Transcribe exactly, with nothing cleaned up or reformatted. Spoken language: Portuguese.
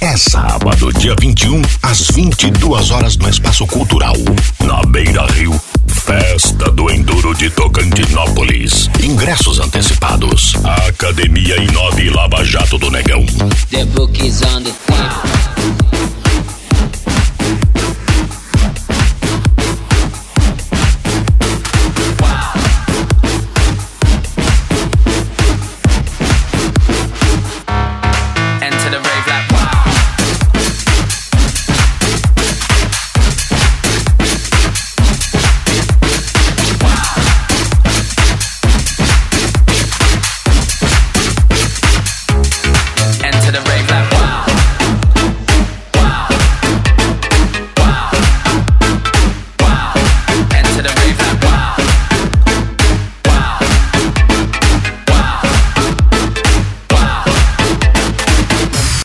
É sábado, dia vinte e um, às vinte e duas horas, no Espaço Cultural, na Beira Rio. Festa do Enduro de Tocantinópolis. Ingressos antecipados. Academia Inob Lava Jato do Negão. The book is on the